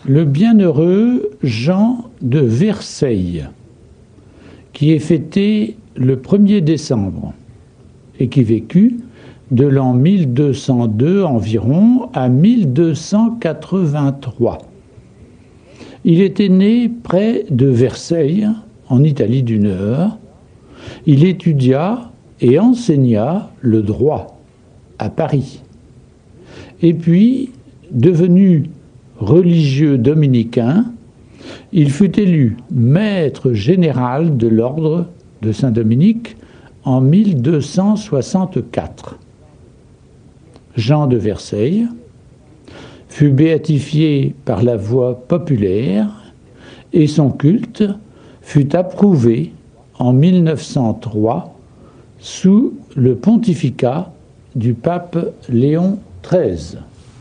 le bienheureux Jean de Verceil, qui est fêté le 1er décembre et qui vécut de l'an 1202 environ à 1283. Il était né près de Verceil, en Italie du Nord. Il étudia et enseigna le droit à Paris. Et puis, devenu religieux dominicain, il fut élu maître général de l'ordre de Saint-Dominique en 1264. Jean de Verceil fut béatifié par la voie populaire et son culte fut approuvé en 1903 sous le pontificat du pape Léon XIII.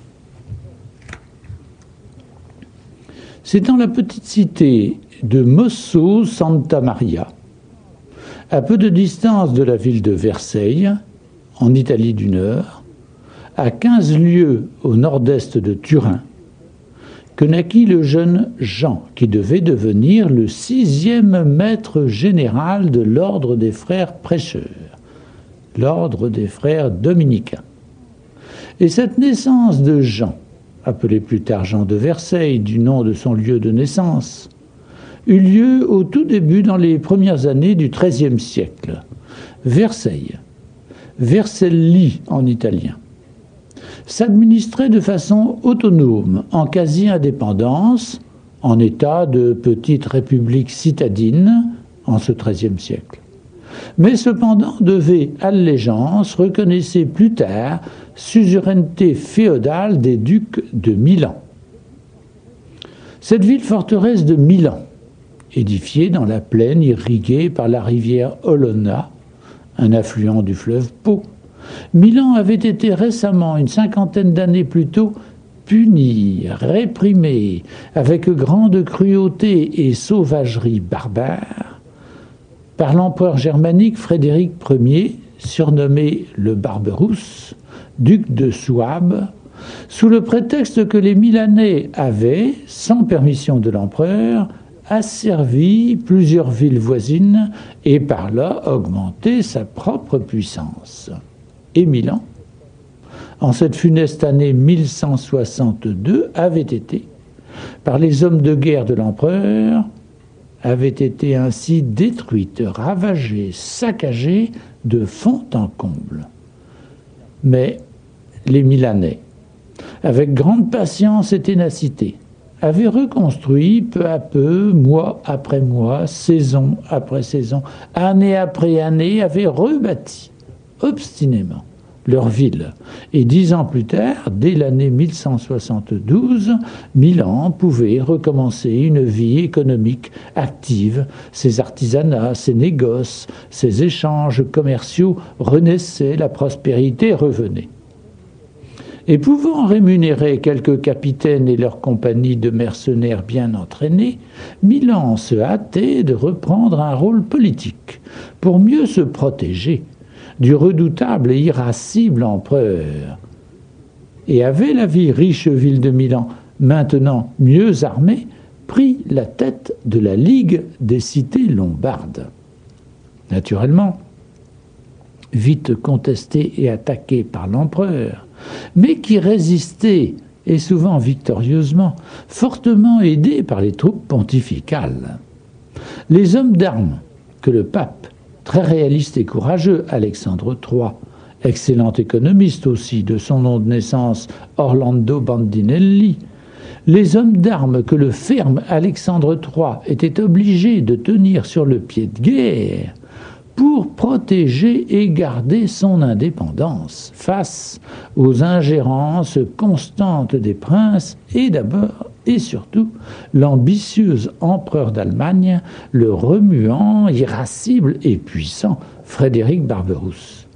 C'est dans la petite cité de Mosso Santa Maria, à peu de distance de la ville de Verceil, en Italie du Nord, à 15 lieues au nord-est de Turin, que naquit le jeune Jean, qui devait devenir le 6e maître général de l'ordre des frères prêcheurs, l'ordre des frères dominicains. Et cette naissance de Jean, appelé plus tard Jean de Verceil, du nom de son lieu de naissance, eut lieu au tout début dans les premières années du XIIIe siècle. Verceil, Vercelli en italien, s'administrait de façon autonome, en quasi-indépendance, en état de petite république citadine en ce XIIIe siècle. Mais cependant devait allégeance, reconnaissait plus tard, suzeraineté féodale des ducs de Milan. Cette ville-forteresse de Milan, édifiée dans la plaine irriguée par la rivière Olona, un affluent du fleuve Pô, Milan avait été récemment, une 50aine d'années plus tôt, punie, réprimée, avec grande cruauté et sauvagerie barbare, par l'empereur germanique Frédéric Ier, surnommé le Barberousse, duc de Souabe, sous le prétexte que les Milanais avaient, sans permission de l'empereur, asservi plusieurs villes voisines et par là augmenté sa propre puissance. Et Milan, en cette funeste année 1162, avait été, par les hommes de guerre de l'empereur, avait été ainsi détruite, ravagée, saccagée de fond en comble. Mais les Milanais, avec grande patience et ténacité, avaient reconstruit peu à peu, mois après mois, saison après saison, année après année, avaient rebâti obstinément leur ville. Et 10 ans plus tard, dès l'année 1172, Milan pouvait recommencer une vie économique active. Ses artisanats, ses négoces, ses échanges commerciaux renaissaient, la prospérité revenait. Et pouvant rémunérer quelques capitaines et leurs compagnies de mercenaires bien entraînés, Milan se hâtait de reprendre un rôle politique pour mieux se protéger du redoutable et irascible empereur. Et avait la riche ville de Milan, maintenant mieux armée, pris la tête de la Ligue des cités lombardes. Naturellement, vite contestée et attaquée par l'empereur, mais qui résistait, et souvent victorieusement, fortement aidée par les troupes pontificales. Les hommes d'armes que le pape, très réaliste et courageux, Alexandre III, excellent économiste aussi, de son nom de naissance Orlando Bandinelli, les hommes d'armes que le ferme Alexandre III était obligé de tenir sur le pied de guerre pour protéger et garder son indépendance face aux ingérences constantes des princes et d'abord et surtout l'ambitieux empereur d'Allemagne, le remuant, irascible et puissant Frédéric Barberousse.